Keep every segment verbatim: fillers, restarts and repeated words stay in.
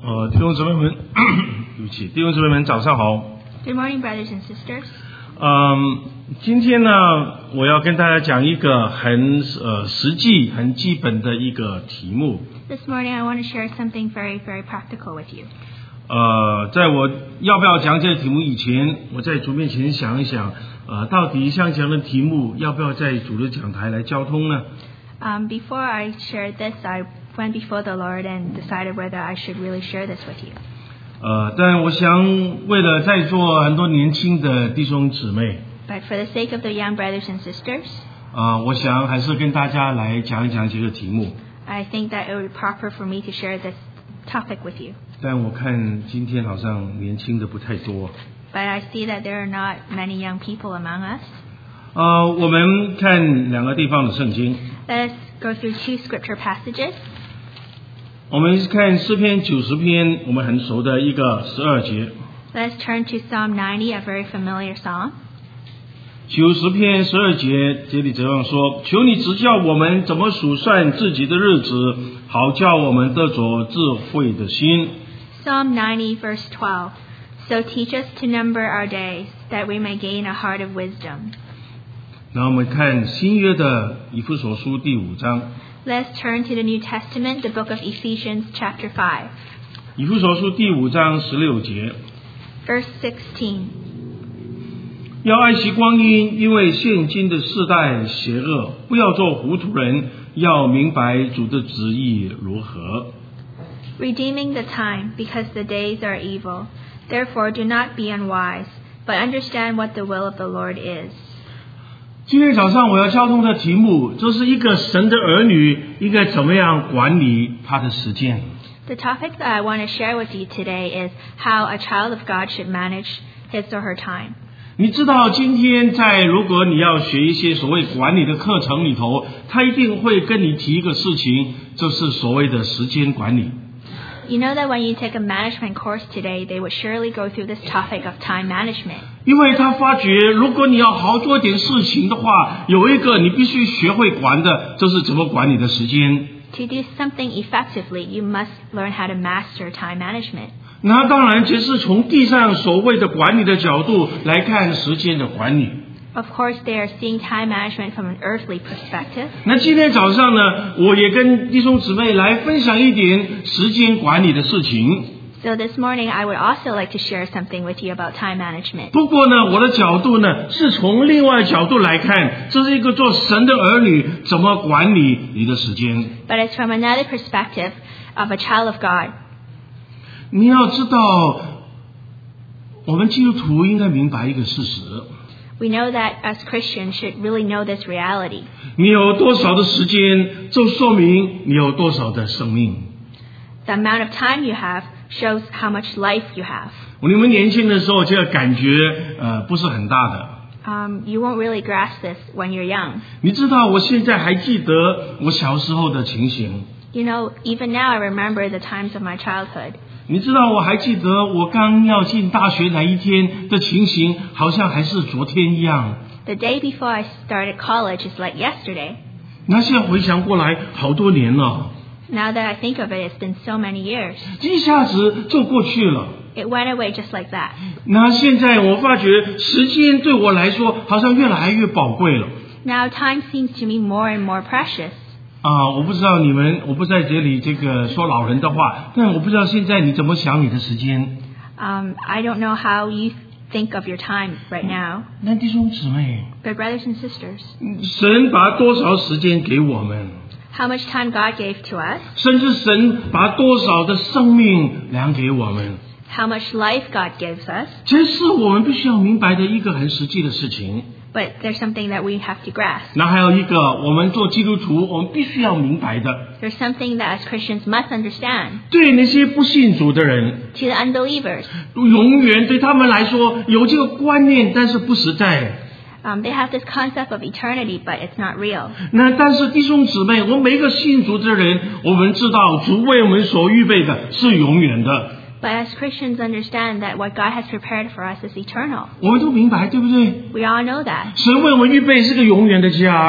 呃，弟兄姊妹们，对不起，弟兄姊妹们，早上好。 Good morning, brothers and sisters. 嗯，今天呢，我要跟大家讲一个很呃实际、很基本的一个题目。 This morning, I want to share something very, very practical with you. 呃，在我要不要讲这个题目以前，我在主面前想一想，呃，到底像这样的题目，要不要在主的讲台来交通呢？ Um, before I shared this, I went before the Lord and decided whether I should really share this with you. 呃，但我想为了在座很多年轻的弟兄姊妹， But for the sake of the young brothers and sisters, 啊、呃，我想还是跟大家来讲一讲这个题目。 I think that it would be proper for me to share this topic with you. 但我看今天好像年轻的不太多。 But I see that there are not many young people among us. 呃，我们看两个地方的圣经。 Let us go through two scripture passages. 我们看诗篇九十篇，我们很熟的一个十二节。 Let us turn to Psalm ninety, a very familiar psalm. 九十篇十二节，这里这样说：求你指教我们怎么数算自己的日子，好叫我们得着智慧的心。 Psalm ninety, verse twelve. So teach us to number our days, that we may gain a heart of wisdom. 然后我们看新约的以弗所书第五章。 Let's turn to the New Testament, the book of Ephesians, chapter five, 以弗所书第五章十六节。 verse sixteen. 要爱惜光阴，因为现今的世代邪恶，不要做糊涂人，要明白主的旨意如何。 Redeeming the time, because the days are evil. Therefore do not be unwise, but understand what the will of the Lord is. 今天早上我要交通的题目，这是一个神的儿女应该怎么样管理他的时间。 The topic that I want to share with you today is how a child of God should manage his or her time. 你知道今天在如果你要学一些所谓管理的课程里头，他一定会跟你提一个事情，就是所谓的时间管理。 You know that when you take a management course today, they would surely go through this topic of time management. 因为他发觉，如果你要好好做点事情的话，有一个你必须学会管的，就是怎么管理的时间。 To do something effectively, you must learn how to master time management. 那当然，这是从地上所谓的管理的角度来看时间的管理。 Of course, they are seeing time management from an earthly perspective. 那今天早上呢，我也跟弟兄姊妹来分享一点时间管理的事情。 So this morning, I would also like to share something with you about time management. 不过呢，我的角度呢，是从另外角度来看，这是一个做神的儿女怎么管理你的时间。 But it's from another perspective of a child of God. 你要知道，我们基督徒应该明白一个事实。 We know that as Christians should really know this reality. 你有多少的时间，就说明你有多少的生命。 The amount of time you have shows how much life you have. 你们年轻的时候，这个感觉呃不是很大的。 Um, you won't really grasp this when you're young. 你知道，我现在还记得我小时候的情形。 You know, even now I remember the times of my childhood. 你知道，我还记得我刚要进大学那一天的情形，好像还是昨天一样。 The day before I started college is like yesterday. 那现在回想过来，好多年了， Now that I think of it, it's been so many years. 一下子就过去了。 It went away just like that. 那现在我发觉，时间对我来说好像越来越宝贵了。 Now time seems to me more and more precious. 啊，我不知道你们，我不在这里这个说老人的话，但我不知道现在你怎么想你的时间。 Um, I don't know how you think of your time right now. 那弟兄姊妹， But brothers and sisters, 神把多少时间给我们， how much time God gave to us, 甚至神把多少的生命量给我们， how much life God gives us, 这是我们必须要明白的一个很实际的事情。 but there's something that we have to grasp. 那还有一个，我们做基督徒，我们必须要明白的， There's something that as Christians must understand. 对那些不信主的人， To the unbelievers, 永远对他们来说有这个观念，但是不实在。 um, they have this concept of eternity, but it's not real. 那但是弟兄姊妹，我们每一个信主的人，我们知道主为我们所预备的是永远的。 But as Christians understand that what God has prepared for us is eternal. 我们都明白，对不对？ We all know that. 神为我们预备是个永远的家。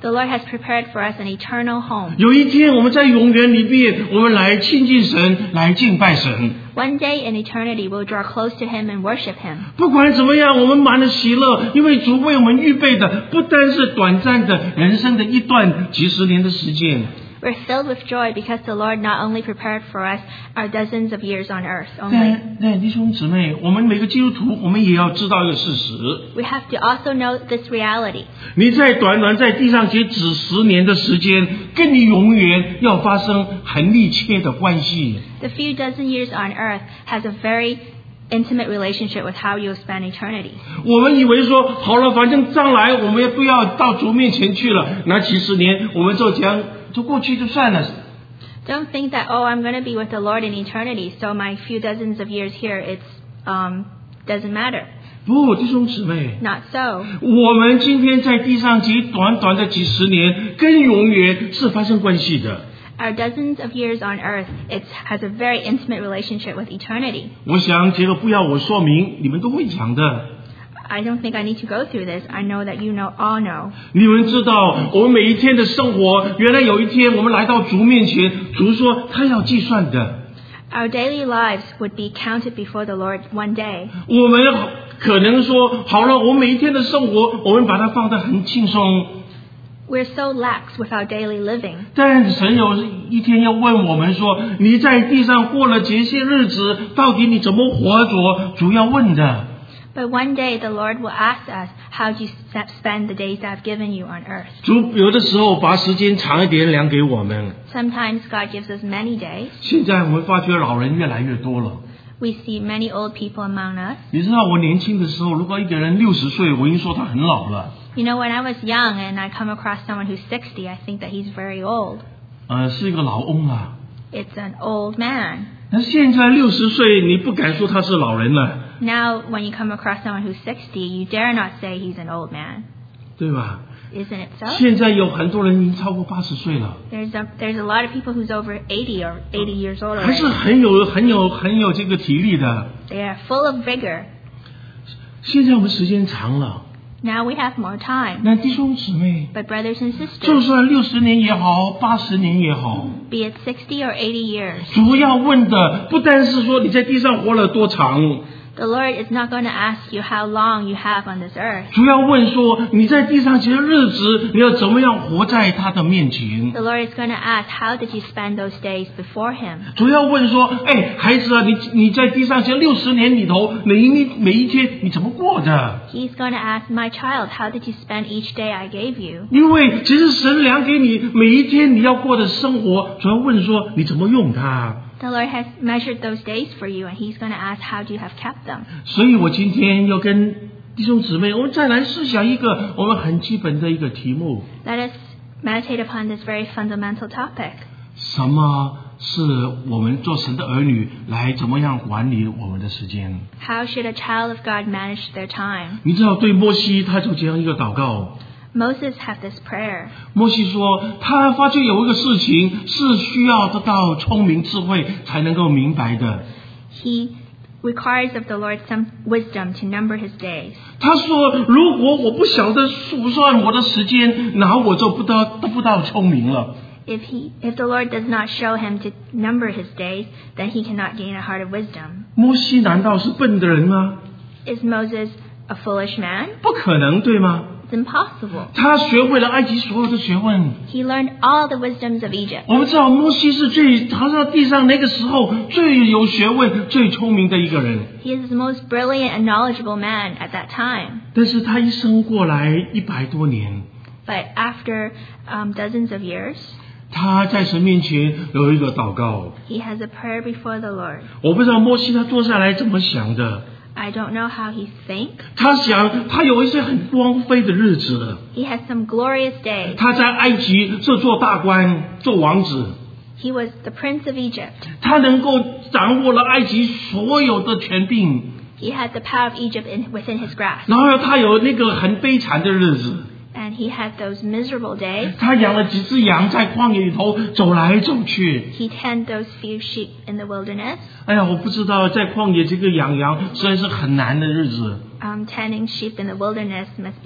The Lord has prepared for us an eternal home. 有一天我们在永远里面，我们来亲近神，来敬拜神。 One day in eternity we'll draw close to Him and worship Him. 不管怎么样，我们满了喜乐，因为主为我们预备的不单是短暂的人生的一段几十年的时间。 We're filled with joy because the Lord not only prepared for us our dozens of years on earth 但 only. 但弟兄姊妹，我们每个基督徒，我们也要知道一个事实。 We have to also know this reality. 你在短短在地上这几十年的时间，跟你永远要发生很密切的关系。 The few dozen years on earth has a very intimate relationship with how you'll spend eternity. 我们以为说好了，反正将来我们也不要到主面前去了，那几十年我们就讲就过去就算了。 Don't think that, oh, I'm going to be with the Lord in eternity, so my few dozens of years here, it's um doesn't matter. 不，弟兄姊妹， Not so. 我们今天在地上几短短的几十年，跟永远是发生关系的。 Our dozens of years on earth, it has a very intimate relationship with eternity. 我想这个不要我说明，你们都会讲的。 I don't think I need to go through this. I know that you know all know. 你们知道，我们每一天的生活，原来有一天我们来到主面前，主说他要计算的。 Our daily lives would be counted before the Lord one day. 我们可能说好了，我们每一天的生活，我们把它放得很轻松。 We're so lax with our daily living. 但神有一天要问我们说，你在地上过了这些日子，到底你怎么活着？主要问的。 But one day the Lord will ask us, how do you spend the days I've given you on earth? 主有的时候把时间长一点量给我们。 Sometimes God gives us many days. 现在我们发觉老人越来越多了。 We see many old people among us. 你知道我年轻的时候，如果一个人六十岁，我已经说他很老了。 You know, when I was young and I come across someone who's sixty, I think that he's very old. 呃，是一个老翁啊。 It's an old man. 那现在六十岁，你不敢说他是老人了， Now, when you come across someone who's sixty, you dare not say he's an old man. 对吧？ Isn't it so? 现在有很多人已经超过八十岁了， There's a, there's a lot of people who's over eighty or eighty years old 还是 already. 很有很有很有这个体力的。 They are full of vigor. 现在我们时间长了， Now we have more time. 那弟兄姊妹， But brothers and 就 sisters, 算六十年也好，八十年也好， be it sixty or eighty years, 主要问的不单是说你在地上活了多长， the Lord is not going to ask you how long you have on this earth. 主要问说你在地上这些日子，你要怎么样活在他的面前。 The Lord is going to ask, how did you spend those days before Him? 主要问说，哎，孩子啊，你你在地上这六十年里头，每一每一天你怎么过的？ He's going to ask, my child, how did you spend each day I gave you? 因为其实神量给你每一天你要过的生活，主要问说你怎么用它。 The Lord has measured those days for you, and He's going to ask, how do you have kept them? 所以我今天要跟弟兄姊妹，我们再来思想一个我们很基本的一个题目： Let us meditate upon this very fundamental topic. 什么是我们做神的儿女来怎么样管理我们的时间？ How should a child of God manage their time? 你知道，对摩西他就这样一个祷告。 Moses had this prayer. 摩西说，他发觉有一个事情是需要得到聪明智慧才能够明白的。 He requires of the Lord some wisdom to number his days. 他说，如果我不晓得数算我的时间，那我就不得得不到聪明了。 If he, if the Lord does not show him to number his days, then he cannot gain a heart of wisdom. 摩西难道是笨的人吗？ Is Moses a foolish man? 不可能，对吗？ It's impossible. 他学会了埃及所有的学问。 He learned all the wisdoms of Egypt. 我们知道摩西是最他在地上那个时候最有学问、最聪明的一个人。 He is the most brilliant and knowledgeable man at that time. 但是他一生过来一百多年， But after um, dozens of years, 他在神面前有一个祷告。 he has a prayer before the Lord. 我不知道摩西他坐下来怎么想的。 I don't know how he thinks. 他想，他有一些很光辉的日子。 He has some glorious days. 他在埃及是做大官，做王子。 He was the prince of Egypt. 他能够掌握了埃及所有的权柄。 He had the power of Egypt in, within his grasp. 然后他有那个很悲惨的日子。 And he had those miserable days. 他养了几只羊，在旷野里头走来走去。 He tended those few sheep in the wilderness. 哎呀，我不知道在旷野这个养羊实在是很难的日子。 Um, tending sheep in the wilderness must be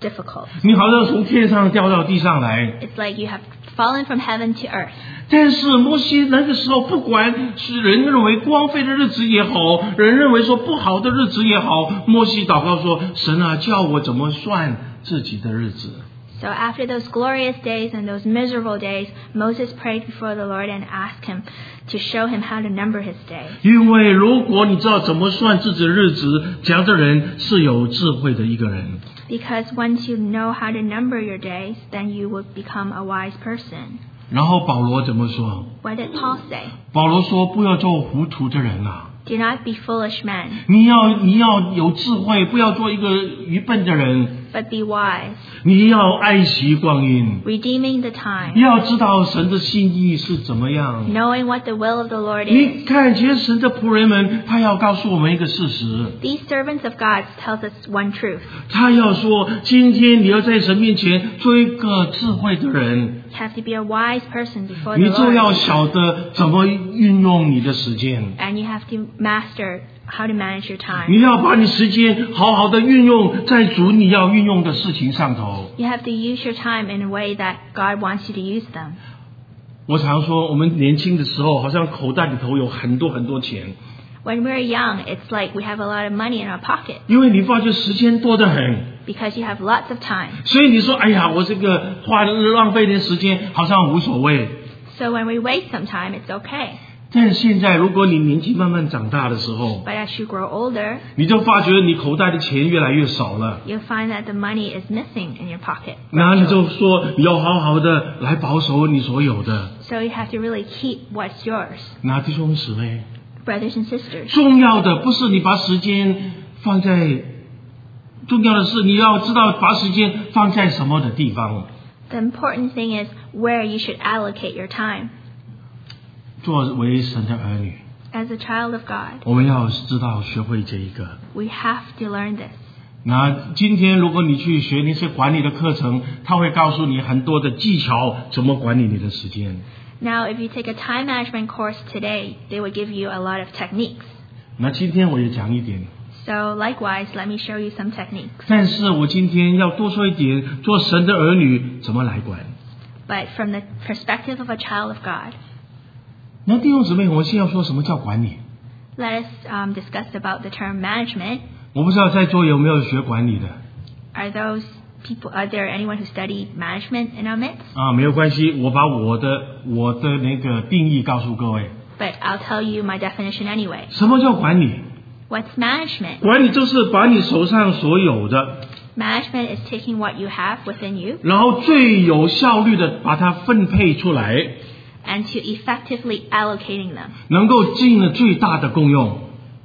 difficult. 你好像从天上掉到地上来。 It's like you have fallen from heaven to earth. 但是摩西那个时候，不管是人认为光辉的日子也好，人认为说不好的日子也好，摩西祷告说：神啊，叫我怎么算自己的日子。 So after those glorious days and those miserable days, Moses prayed before the Lord and asked him to show him how to number his days. 因为如果你知道怎么算自己的日子，这样的人是有智慧的一个人。 Because once you know how to number your days, then you will become a wise person. 然后保罗怎么说？ What did Paul say? 保罗说：不要做糊涂的人啊！ Do not be foolish men, 你要你要有智慧，不要做一个愚笨的人。 but be wise, 你要爱惜光阴， redeeming the time, 要知道神的心意是怎么样。 knowing what the will of the Lord 你 is. 看，其实神的仆人们，他要告诉我们一个事实， These servants of God tells us one truth. 他要说，今天你要在神面前做一个智慧的人， You have to be a wise person before 你 the 就要 Lord. 晓得怎么运用你的时间。 And you have to master how to manage your time. 你要把你时间好好的运用在主你要运用的事情上头。 You have to use your time in a way that God wants you to use them. 我常说，我们年轻的时候，好像口袋里头有很多很多钱， When we're young, it's like we have a lot of money in our pocket 因为你发觉时间多得很， because you have lots of time. 所以你说，哎呀，我这个花浪费点时间，好像无所谓。 So when we waste some time, it's okay. 但是现在，如果你年纪慢慢长大的时候， But as you grow older, 你就发觉你口袋的钱越来越少了。 you'll find that the money is missing in your pocket. 然后你就说，你要好好的来保守你所有的。 So you have to really keep what's yours. 那弟兄姊妹， Brothers and sisters, 重要的不是你把时间放在，重要的是你要知道把时间放在什么的地方。 the important thing is where you should allocate your time. 作为神的儿女， As a child of God, 我们要知道学会这一个。 we have to learn this. 那今天如果你去学那些管理的课程，他会告诉你很多的技巧，怎么管理你的时间。 Now, if you take a time management course today, they would give you a lot of techniques. 那今天我也讲一点， So likewise, let me show you some techniques. 但是我今天要多说一点，做神的儿女怎么来管。 But from the perspective of a child of God, 那弟兄姊妹，我们先要说什么叫管理。 let us um, discuss about the term management. 我不知道在座有没有学管理的 Are those people, are there anyone who studied management in our midst? 啊？没有关系，我把我的我的那个定义告诉各位。 But I'll tell you my definition anyway. 什么叫管理？ What's management? 管理就是把你手上所有的， Management is taking what you have within you 然后最有效率的把它分配出来， and to effectively allocating them 能够尽了最大的功用。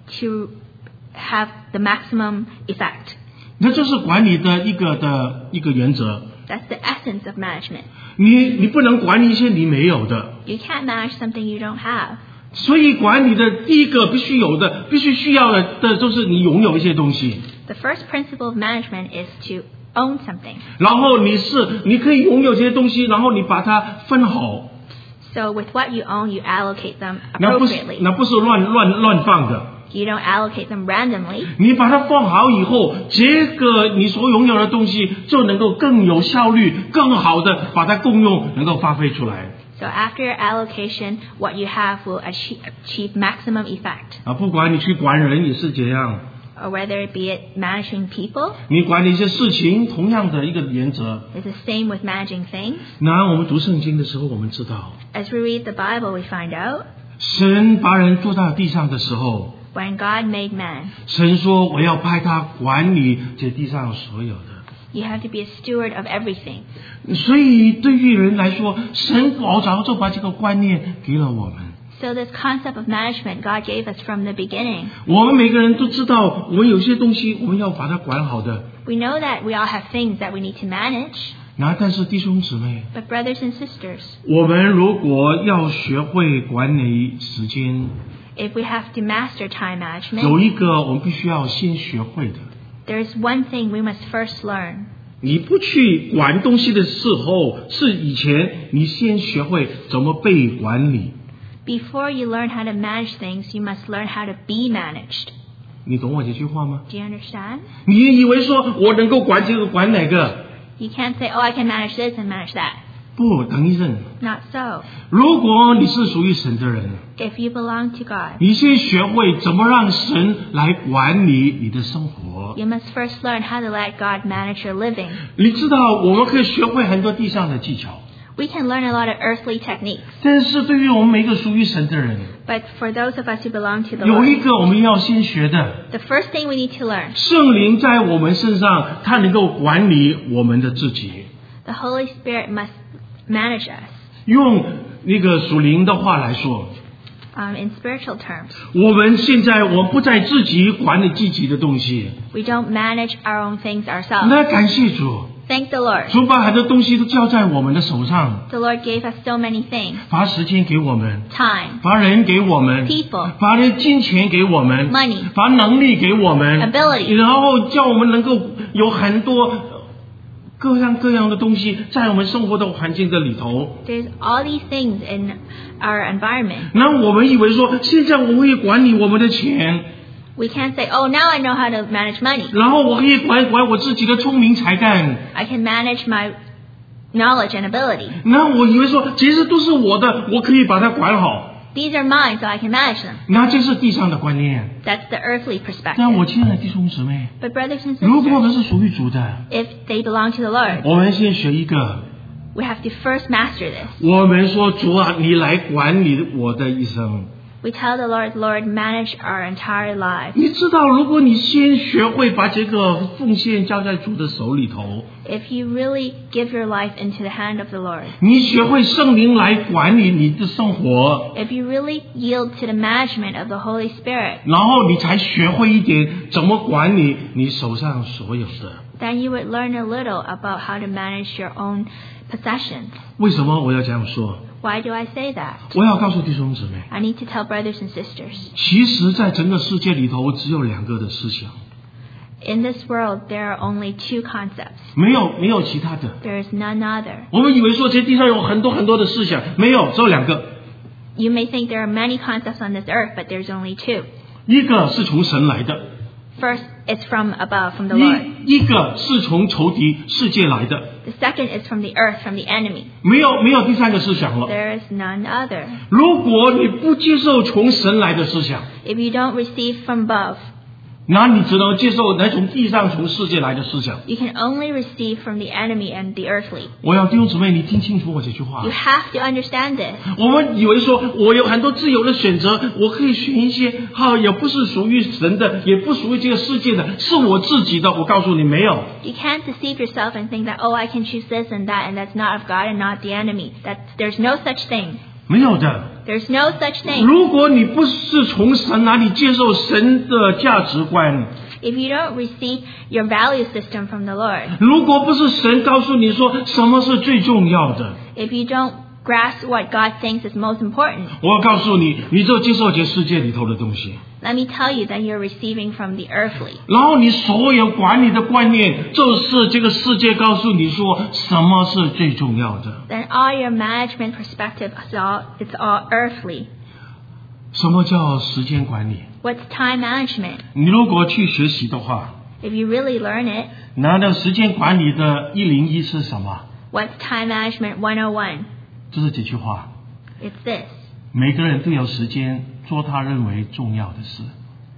to have the maximum effect. 那这是管理的一个的一个原则。 That's the essence of management. 你你不能管理一些你没有的， You can't manage something you don't have. 所以管理的第一个必须有的、必须需要的的就是你拥有一些东西， The first principle of management is to own something. 然后你是你可以拥有这些东西，然后你把它分好， So with what you own, you allocate them 那不是 appropriately. 那不是乱乱乱放的。 You don't allocate them randomly. 你把它放好以后，这个你所拥有的东西就能够更有效率、更好的把它共用，能够发挥出来。 So after your allocation, what you have will achieve, achieve maximum effect. 啊，不管你去管人也是这样， Or whether it be it managing people, 你管理一些事情，同样的一个原则。 it's the same with managing things. 那我们读圣经的时候，我们知道， As we read the Bible, we find out 神把人做到地上的时候， when God made man, 神说我要派他管理这地上所有的。 you have to be a steward of everything. 所以对于人来说，神早早就把这个观念给了我们。 So this concept of management God gave us from the beginning. 我们每个人都知道，我们有些东西我们要把它管好的。 We know that we all have things that we need to manage. 那但是弟兄姊妹， But brothers and sisters, 我们如果要学会管理时间， if we have to master time 有 management, 一个我们必须要先学会的。 there's one thing we must first learn. 你不去管东西的时候，是以前你先学会怎么被管理。 Before you learn how to manage things, you must learn how to be managed. 你懂我这句话吗？ Do you understand? 你以为说我能够管这个管哪个？ You can't say, oh, I can manage this and manage that. 不，等一阵。 Not so. 如果你是属于神的人， If you belong to God, 你先学会怎么让神来管理你的生活。 you must first learn how to let God manage your living. 你知道，我们可以学会很多地上的技巧， We can learn a lot of earthly techniques, 但是对于我们每个属于神的人， but for those of us who belong to the 有一 Lord, 个我们要先学的， the first thing we need to learn, 圣灵在我们身上，他能够管理我们的自己。 the Holy Spirit must manage us. 用那个属灵的话来说， Um, in spiritual terms, 我们现在我不在自己管理自己的东西， we don't manage our own things ourselves. 那感谢主， Thank the Lord. 主把很多东西都交在我们的手上， The Lord gave us so many things. 把时间给我们， Time, 把人给我们， people, 把那金钱给我们， money, 把能力给我们， ability. 然后叫我们能够有很多各样各样的东西在我们生活的环境这里头。 There's all these things in our environment. 那我们以为说，现在我会管理我们的钱， We can't say, oh, now I know how to manage money. 然后我可以管管我自己的聪明才干。 I can manage my knowledge and ability. 那我以为说，其实都是我的，我可以把它管好。 These are mine, so I can manage them. 那这是地上的观念。 That's the earthly perspective. 但我亲爱的弟兄姊妹， But brothers and 如果我 sisters, 们是属于主的， if they belong to the Lord, 我们先学一个。 we have to first master this. 我们说主啊，你来管理我的一生。 We tell the Lord, Lord, manage our entire lives. 你知道，如果你先学会把这个奉献交在主的手里头， If you really give your life into the hand of the Lord, 你学会圣灵来管理你的生活， if you really yield to the management of the Holy Spirit, 然后你才学会一点怎么管理你手上所有的。 then you would learn a little about how to manage your own possessions. 为什么我要这样说？ Why do I say that? 我要告诉弟兄姊妹， I need to tell brothers and sisters. 其实在整个世界里头只有两个的思想， In this world, there are only two concepts. 没有没有其他的。 There is none other. 我们以为说这地上有很多很多的思想，没有，只有两个。 You may think there are many concepts on this earth, but there's only two. 一个是从神来的， First, it's from above, from the Lord. 一一个是从仇敌世界来的， The second is from the earth, from the enemy. 没有没有第三个思想了。 There is none other. 如果你不接受从神来的思想， If you don't receive from above, 那你只能接受来从地上从世界来的思想。 you can only receive from the enemy and the earthly. 我要弟兄姊妹，你听清楚我这句话 You。have to understand this. 我们以为说我有很多自由的选择，我可以选一些哈、也不是属于神的，也不属于这个世界的，是我自己的。我告诉你，没有。 You can't deceive yourself and think that, oh, I can choose this and that, and that's not of God and not the enemy. That there's no such thing. 没有的。 There's no such thing. 如果你不是从神那里接受神的价值观， If you don't receive your value system from the Lord, 如果不是神告诉你说什么是最重要的， if you don't grasp what God thinks is most important, 我告诉你，你就接受这世界里头的东西， let me tell you that you're receiving from the earthly. 然后你所有管理的观念，就是这个世界告诉你说什么是最重要的。 Then all your management perspective is all, it's all earthly. 什么叫时间管理？ What's time management? 你如果去学习的话， If you really learn it, 那的时间管理的一零一是什么？ what's time management one oh one? 就是这句话： It's this. 每个人都有时间做他认为重要的事。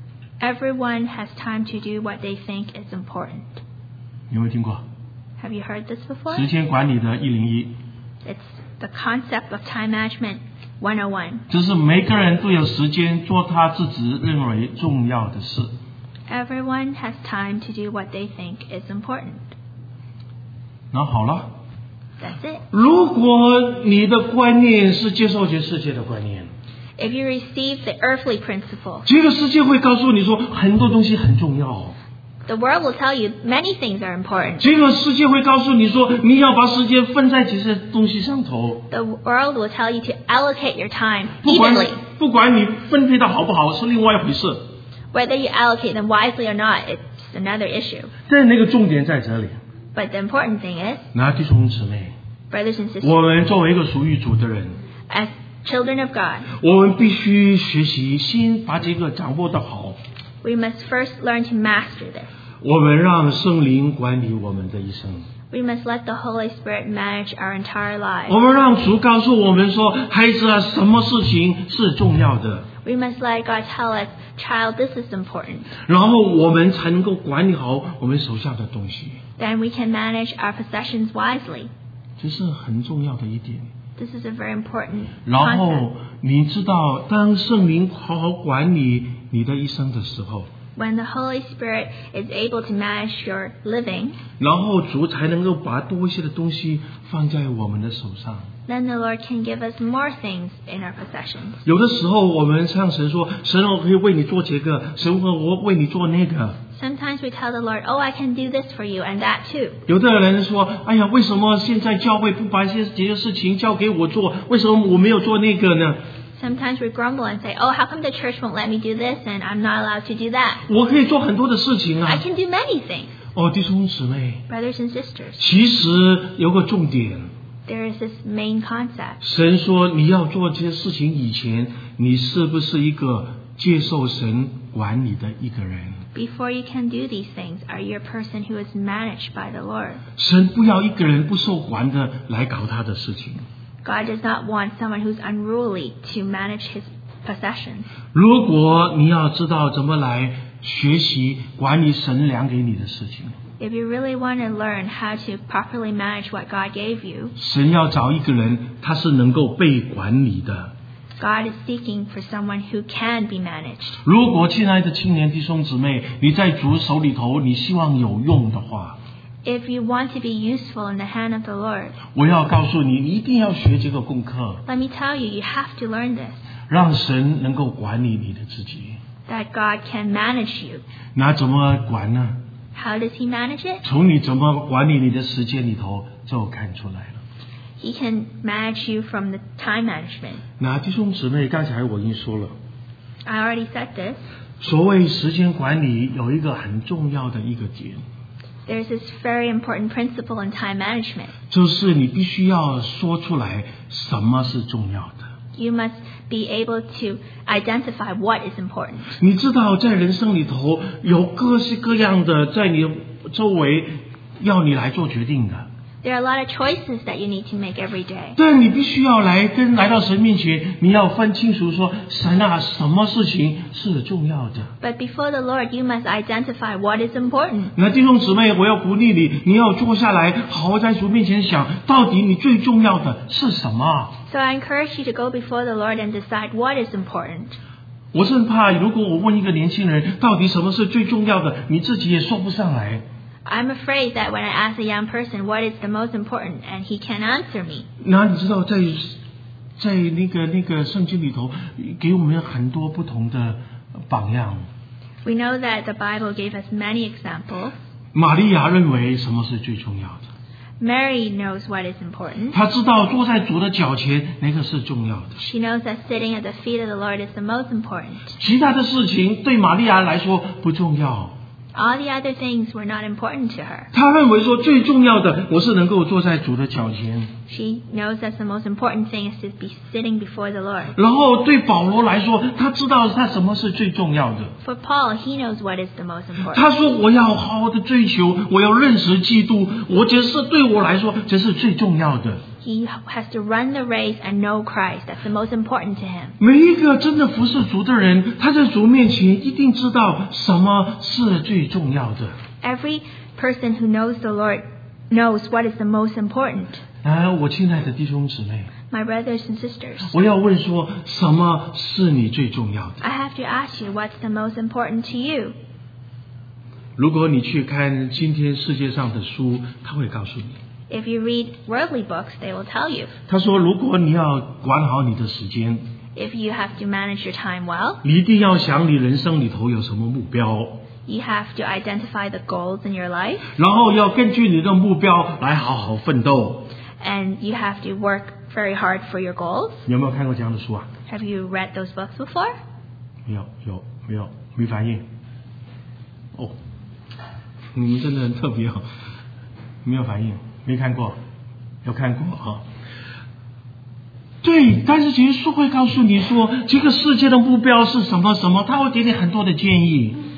Everyone has time to do what they think is important. 你有没有听过 Have you heard this before? 时间管理的一零一？ It's the concept of time management one oh one. 就是每个人都有时间做他自己认为重要的事。 Everyone has time to do what they think is important. 那好了， That's it. 如果你的观念是接受这世界的观念， If you receive the earthly principle, 这个世界会告诉你说很多东西很重要。 the world will tell you many things are important. 这个世界会告诉你说你要把时间分在这些东西上头。 The world will tell you to allocate your time 不管 evenly. 不管你分配的好不好是另外一回事， Whether you allocate them wisely or not, it's another issue. 但那个重点在这里。 But the important thing is, 那弟兄姊妹， brothers and sisters, 我们作为一个属于主的人， as children of God, 我们必须学习先把这个掌握的好。 We must first learn to master this. 我们让圣灵管理我们的一生。 We must let the Holy Spirit manage our entire lives. 我们让主告诉我们说，孩子啊，什么事情是重要的。 We must let God tell us, child, this is important. 然后我们才能够管理好我们手下的东西。 Then we can manage our possessions wisely. 这是很重要的一点。 This is a very important 然后 concept. 你知道，当圣灵好好管理你的一生的时候， When the Holy Spirit is able to manage your living, 然后主才能够把多一些的东西放在我们的手上。 then the Lord can give us more things in our possessions. 有的时候我们向神说，神我可以为你做这个，神我为你做那个。 Sometimes we tell the Lord, oh, I can do this for you and that too. 有的人说，哎呀，为什么现在教会不把一些这些事情交给我做？为什么我没有做那个呢？ Sometimes we grumble and say, oh, how come the church won't let me do this and I'm not allowed to do that? 我可以做很多的事情 I 啊。 can do many things. 哦，弟兄姊妹， Brothers and sisters, 其实有个重点， there is this main concept. 神说你要做这些事情以前，你是不是一个接受神管理的一个人？ Before you can do these things, are you a person who is managed by the Lord? 神不要一个人不受管的来搞他的事情。 God does not want someone who's unruly to manage his possessions. 如果你要知道怎么来学习管理神量给你的事情， If you really want to learn how to properly manage what God gave you, 神要找一个人，他是能够被管理的。 God is seeking for someone who can be managed. 如果亲爱的青年弟兄姊妹，你在主手里头，你希望有用的话， If you want to be useful in the hand of the Lord, 我要告诉你，你一定要学这个功课， let me tell you, you have to learn this, 让神能够管理你的自己。 that God can manage you. 那怎么管呢？ How does he manage it? 从你怎么管理你的时间里头就看出来了。 He can manage you from the time management. 那弟兄姊妹，刚才我已经说了， I already said this. 所谓时间管理有一个很重要的一个点， There's this very important principle in time management. 就是你必须要说出来什么是重要的。 You must be able to identify what is important. 你知道在人生里头有各式各样的在你周围要你来做决定的， There are a lot of choices that you need to make every day. 但你必须要来跟来到神面前，你要分清楚说，神啊，什么事情是重要的。 But before the Lord, you must identify what is important. 那弟兄姊妹，我要鼓励你，你要坐下来，好好在主面前想，到底你最重要的是什么？ So I encourage you to go before the Lord and decide what is important. 我是怕，如果我问一个年轻人，到底什么是最重要的，你自己也说不上来。 I'm afraid that when I ask a young person what is the most important and he can't answer me. 那你知道在在那个那个圣经里头，给我们很多不同的榜样。 We know that the Bible gave us many examples. 玛利亚认为什么是最重要的？ Mary knows what is important. 她知道坐在主的脚前那个是重要的。 She knows that sitting at the feet of the Lord is the most important. 其他的事情对玛利亚来说不重要。 All the other things were not important to her. 她认为说最重要的，我是能够坐在主的脚前。 She knows that the most important thing is to be sitting before the Lord. 然后对保罗来说，他知道他什么是最重要的。 For Paul, he knows what is the most important. 他说：“我要好好的追求，我要认识基督。我觉得是对我来说，这是最重要的。” He has to run the race and know Christ. That's the most important to him. 每一个真的服侍主的人，他在主面前一定知道什么是最重要的。 Every person who knows the Lord knows what is the most important. 啊，我亲爱的弟兄姊妹， My brothers and sisters, 我要问说，什么是你最重要的？ I have to ask you what's the most important to you. 如果你去看今天世界上的书，他会告诉你。 If you read worldly books, they will tell you. 他说，如果你要管好你的时间， If you have to manage your time well, 你一定要想你人生里头有什么目标， you have to identify the goals in your life, 然后要根据你的目标来好好奋斗。 and you have to work very hard for your goals. 你有没有看过这样的书啊？ Have you read those books before? 没有，有没有？没反应。哦，你们真的很特别哦，没有反应，没看过，有看过哈。对，但是其实书会告诉你说，这个世界的目标是什么什么，他会给你很多的建议。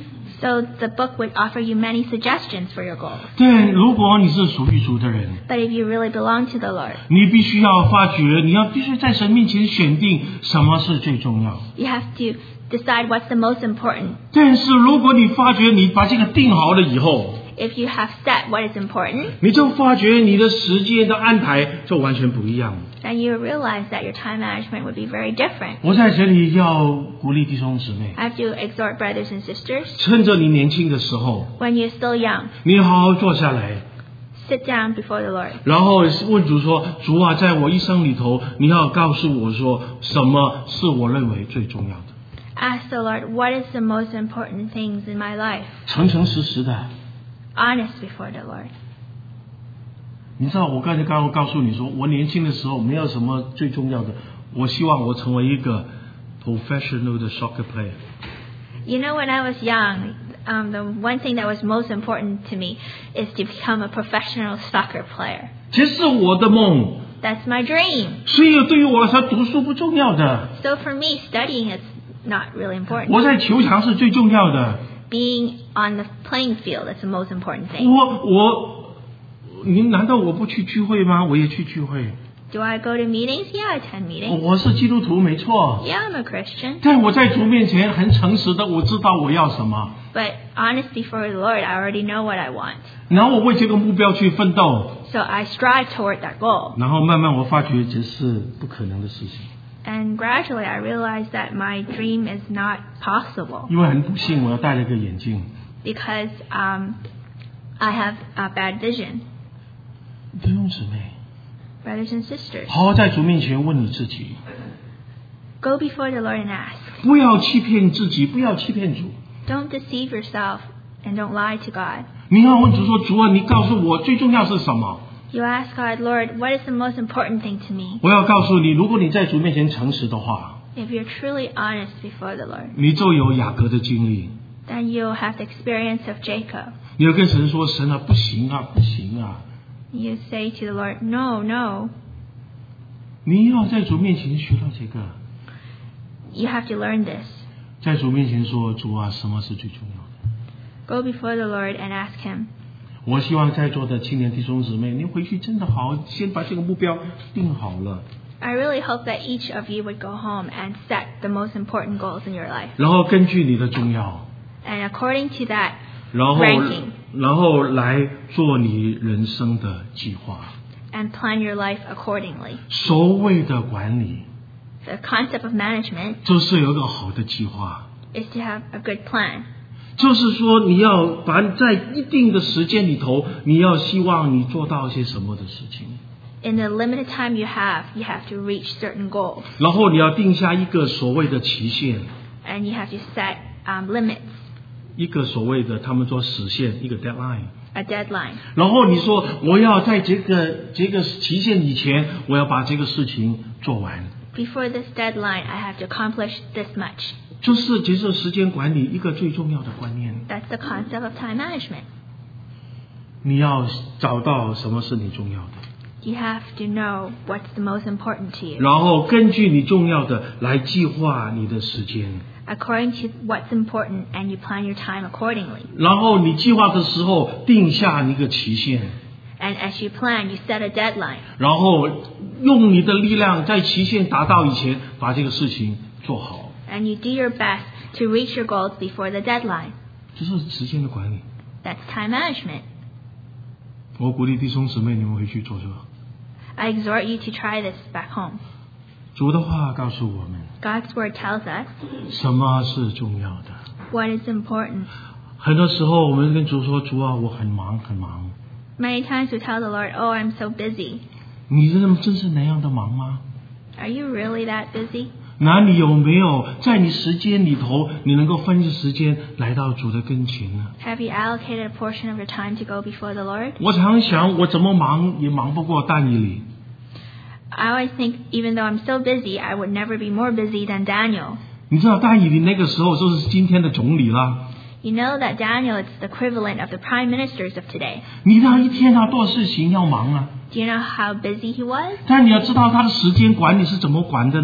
So the book would offer you many suggestions for your goals. 对，如果你是属于主的人， But if you really belong to the Lord, 你必须要发觉，你要必须在神面前选定什么是最重要。 you have to decide what's the most important. 但是如果你发觉你把这个定好了以后， If you have set what is important, 你就发觉你的时间的安排就完全不一样。 then you realize that your time management would be very different. 我在这里要鼓励弟兄姊妹， I have to exhort brothers and sisters, 趁着你年轻的时候， when you're still young, 你好好坐下来， sit down before the Lord. 然后问主说：“主啊，在我一生里头，你要告诉我说，什么是我认为最重要的？ Ask the Lord, what is the most important things in my life? 诚诚实实的。” Honest before the Lord. 你知道，我刚才刚刚告诉你说，我年轻的时候没有什么最重要的，我希望我成为一个 professional 的 soccer player。 You know, when I was young, um, the one thing that was most important to me is to become a professional soccer player. 这是我的梦， That's my dream. 所以对于我来说，读书不重要的， So for me, studying is not really important. 我在球场是最重要的。 Being on the playing field is the most important thing. 我我，你难道我不去聚会吗？我也去聚会。 Do I go to meetings? Yeah, I attend meetings. 我是基督徒，没错。 Yeah, I'm a Christian. 但我在主面前很诚实的，我知道我要什么， But honest before the Lord, I already know what I want. 然后我为这个目标去奋斗， So I strive toward that goal. 然后慢慢我发觉这是不可能的事情。 And gradually I realized that my dream is not possible 因为很不幸，我要戴了个眼镜。 because um, I have a bad vision. 弟兄姊妹， Brothers and sisters, 好好在主面前问你自己， go before the Lord and ask. 不要欺骗自己，不要欺骗主。 Don't deceive yourself and don't lie to God. 你要问主说：“主啊，你告诉我最重要是什么？” You ask God, Lord, what is the most important thing to me? 我要告诉你，如果你在主面前诚实的话， If you're truly honest before the Lord, 你就有雅各的经历。 then you'll have the experience of Jacob. 你要跟神说：“神啊，不行啊，不行啊！” You say to the Lord, no, no. 你要在主面前学到这个， You have to learn this. 在主面前说：“主啊，什么是最重要的？” Go before the Lord and ask Him. 我希望在座的青年弟兄姊妹，你回去真的好，先把这个目标定好了， I really hope that each of you would go home and set the most important goals in your life. 然后根据你的重要， And according to that 然后 ranking 然后来做你人生的计划。 and plan your life accordingly. 所谓的管理， The concept of management 就是有一个好的计划， is to have a good plan. 就是说你要把在一定的时间里头，你要希望你做到一些什么的事情， In the limited time you have, you have to reach certain goals. 然后你要定下一个所谓的期限， And you have to set um, limits, 一个所谓的他们说时限，一个 deadline。 a deadline. 然后你说我要在这个这个期限以前，我要把这个事情做完， Before this deadline, I have to accomplish this much. 就是这是时间管理一个最重要的观念。 That's the concept of time management. 你要找到什么是你重要的， You have to know what's the most important to you. 然后根据你重要的来计划你的时间。 According to what's important, and you plan your time accordingly. 然后你计划的时候定下一个期限， And as you plan, you set a deadline. 然后用你的力量在期限达到以前把这个事情做好， And you do your best to reach your goals before the deadline. 这是时间的管理。 That's time management. 我鼓励弟兄姊妹，你们回去做这个。 I exhort you to try this back home. 主的话告诉我们， God's word tells us 什么是重要的。 what is important. 很多时候我们跟主说：“主啊，我很忙很忙。 Many times we tell the Lord, oh, I'm so busy. ” 你真真是那样的忙吗？ Are you really that busy? 那你有没有在你时间里头，你能够分时间来到主的跟前呢？ Have you allocated a portion of your time to go before the Lord? 我常想，我怎么忙也忙不过但以理。 I always think, even though I'm so busy, I would never be more busy than Daniel. 你知道但以理那个时候就是今天的总理啦。 You know that Daniel is the equivalent of the prime ministers of today. 你那一天啊，多少事情要忙啊！ Do you know how busy he was? 但你要知道他的时间管理是怎么管的呢？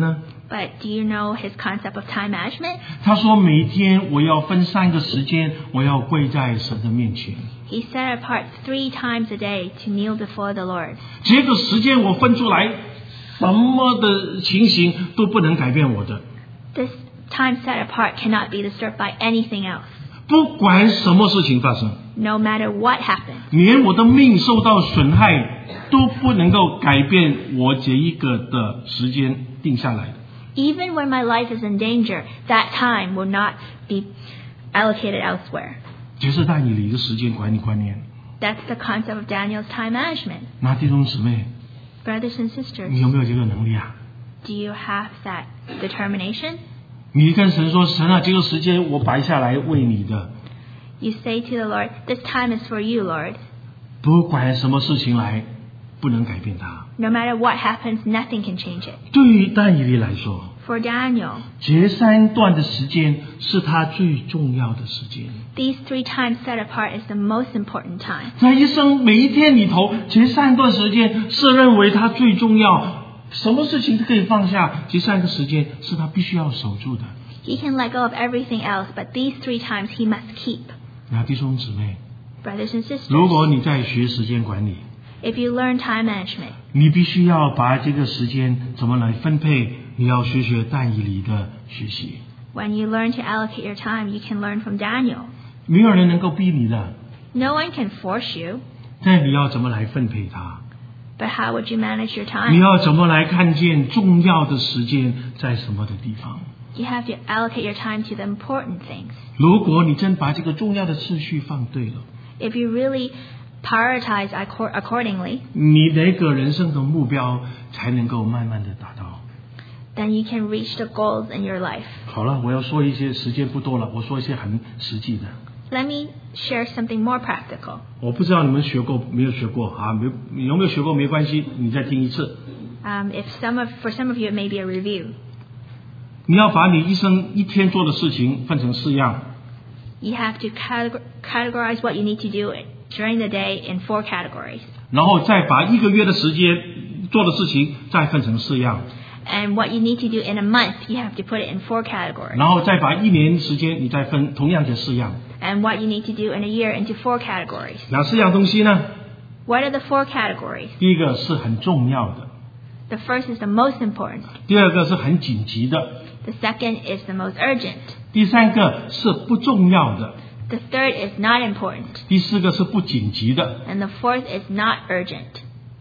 But do you know his concept of time management? 他说每天我要分三个时间，我要跪在神的面前。 He set apart three times a day to kneel before the Lord. 这个时间我分出来，什么的情形都不能改变我的。 This time set apart cannot be disturbed by anything else. 不管什么事情发生， No matter what happens, 连我的命受到损害，都不能够改变我这一个的时间定下来的。 even when my life is in danger, that time will not be allocated elsewhere. 这是但以理的时间管理观念。 That's the concept of Daniel's time management. 那弟兄姊妹， Brothers and sisters, 你有没有这个能力啊？ do you have that determination? 你跟神说，神啊，这个时间我摆下来为你的， You say to the Lord, this time is for you, Lord. 不管什么事情来，不能改变它。 No matter what happens, nothing can change it. 对于但以理来说， For Daniel, 这三段的时间是他最重要的时间。 these three times set apart is the most important time. 在一生每一天里头，这三段时间是认为他最重要，什么事情都可以放下，这三个时间是他必须要守住的。 He can let go of everything else, but these three times he must keep. 那弟兄姊妹， Brothers and sisters, 如果你在学时间管理， if you learn time management, 你必须要把这个时间怎么来分配，你要学学但以理的学习。 when you learn to allocate your time, you can learn from Daniel. 没有人能够逼你的， No one can force you, 但你要怎么来分配它？ but how would you manage your 你 time? 要怎么来看见重要的时间在什么的地方？ You have to allocate your time to the important things. 如果你真把这个重要的次序放对了， If you really prioritize accor- accordingly, 你那个人生的目标才能够慢慢的达到。 then you can reach the goals in your life. 好了，我要说一些，时间不多了，我说一些很实际的。 Let me share something more practical. 我不知道你们学过没有学过啊？没有没有学过没关系，你再听一次。 Um, if some of, for some of you, it may be a review. 你要把你一生一天做的事情分成四样， You have to categor- categorize what you need to do during the day in four categories. 然后再把一个月的时间做的事情再分成四样， And what you need to do in a month, you have to put it in four categories. 然后再把一年时间你再分同样的四样。 And what you need to do in a year into four categories. 哪四样东西呢？ What are the four categories? 第一个是很重要的， The first is the most important. 第二个是很紧急的， The second is the most urgent. 第三个是不重要的， The third is not important. 第四个是不紧急的。 And the fourth is not urgent.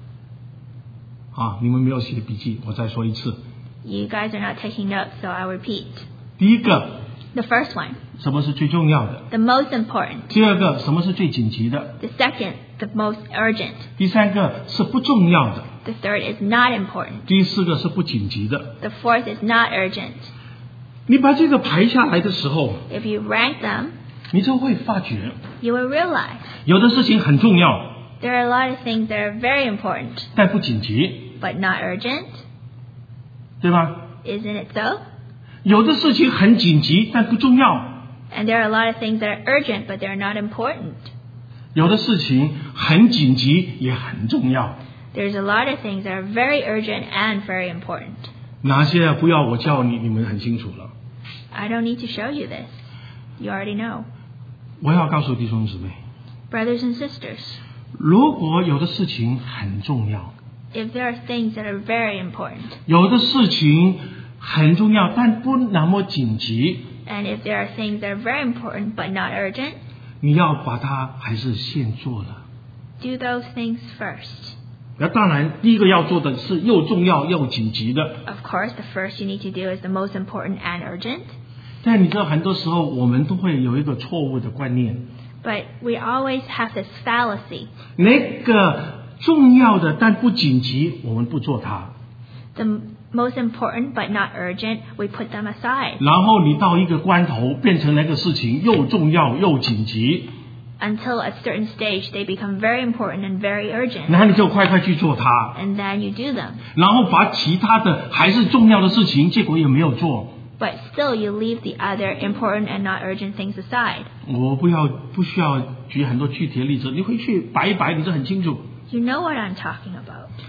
啊，你们没有写笔记，我再说一次。 You guys are not taking notes, so I'll repeat. 第一个， The first one, 什么是最重要的？ the most important. 第二个，什么是最紧急的？ The second, the most urgent. 第三个是不重要的， The third is not important. 第四个是不紧急的。 The fourth is not urgent. 你把这个排下来的时候， If you rank them, 你就会发觉， you will realize 有的事情很重要， there are a lot of things that are very important, 但不紧急， but not urgent. 对吧？ Isn't it so? 有的事情很紧急，但不重要； And there are a lot of things that are urgent, but they're not important. 有的事情很紧急，也很重要。 There's a lot of things that are very urgent and very important. 哪些啊？不要我叫你，你们很清楚了。 I don't need to show you this. You already know. 我要告诉弟兄姊妹， Brothers and sisters, 如果有的事情很重要， if there are things that are very important, 有的事情很重要，但不那么紧急， and if there are things that are very important but not urgent, 你要把它还是先做了。 do those things first. 那当然，第一个要做的是又重要又紧急的。 Of course, the first you need to do is the most important and urgent, 但你知道，很多时候我们都会有一个错误的观念， but we always have this fallacy. 那个重要的但不紧急，我们不做它。 The most important but not urgent, we put them aside 然后你到一个关头，变成那个事情又重要又紧急， until at a certain stage they become very important and very urgent, 然后你就快快去做它， and then you do them. 然后把其他的还是重要的事情，结果也没有做。 But still you leave the other important and not urgent things aside. 我不要不需要举很多具体的例子，你回去摆一摆，你就很清楚。 You know what I'm talking about.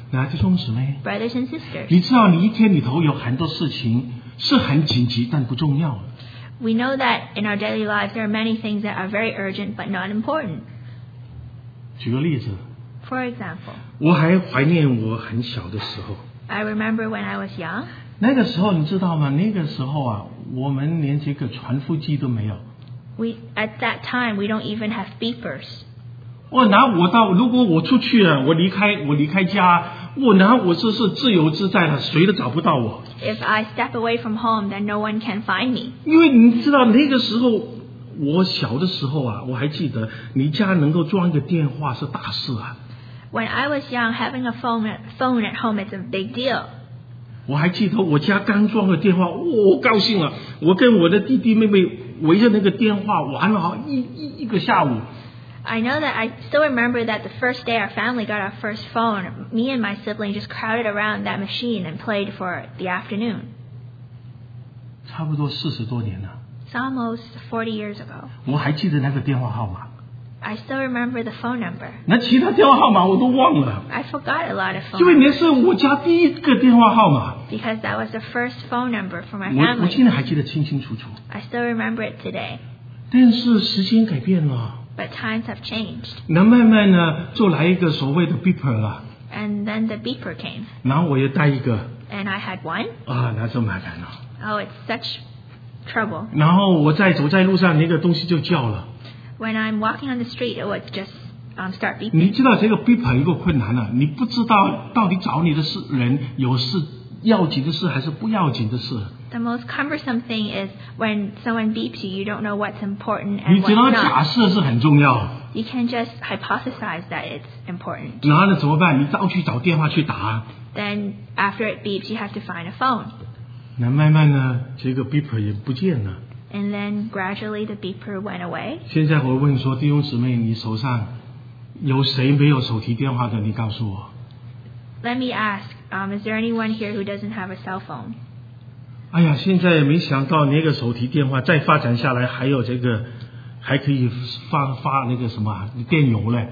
那弟兄姊妹， Brothers and sisters, 你知道你一天里头有很多事情是很紧急但不重要的。 we know that in our daily lives there are many things that are very urgent but not important. 举个例子， For example, 我还怀念我很小的时候。 I remember when I was young, 那个时候你知道吗？那个时候啊，我们连这个传呼机都没有。 we at that time we don't even have beepers. 我拿我到，如果我出去了，我离开我离开家，我拿我这是自由自在了，谁都找不到我。 If I step away from home, then no one can find me. 因为你知道那个时候，我小的时候啊，我还记得你家能够装一个电话是大事啊。 When I was young, having a phone at, phone at home is a big deal. 我还记得我家刚装了电话，我高兴了，我跟我的弟弟妹妹围着那个电话玩了好一一一个下午。 I know that I still remember that the first day our family got our first phone, me and my sibling just crowded around that machine and played for the afternoon. 差不多四十多年了， It's almost forty years ago. 我还记得那个电话号码， I still remember the phone number. 那其他电话号码我都忘了， I forgot a lot of 因为 phone 那是我家第一个电话号码， because that was the first phone number for my 我我现 family. 在还记得清清楚楚。 I still remember it today. 但是时间改变了， But times have changed. 那慢慢呢就来一个所谓的 beeper 了， And then the beeper came. 然后我也带一个 And I had one. 啊，那就麻烦了。 Oh, it's such trouble. 然后我再走在路上，那个东西就叫了。 When I'm walking on the street, it would just um, start 你 beeping. 知道这个 beeper 有个困难了、啊，你不知道到底找你的是人有事要紧的事还是不要紧的事。 The most cumbersome thing is when someone beeps you, you don't know what's important 你 and 只能 what's 假 not. 设是很重要， You can just hypothesize that it's important. 然后呢怎么办？你照去找电话去打。 Then after it beeps, you have to find a phone. 那慢慢呢，这个 beeper 也不见了。 And then gradually the beeper went away. 现在我问说，弟兄姊妹，你手上有谁没有手提电话的？你告诉我。 Let me ask, um, is there anyone here who doesn't have a cell phone? 哎呀，现在没想到那个手提电话再发展下来，还有这个还可以发发那个什么电邮嘞。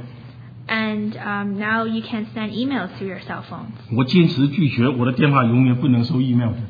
And um, now you can send emails through your cell phones. 我坚持拒绝，我的电话永远不能收 email 的。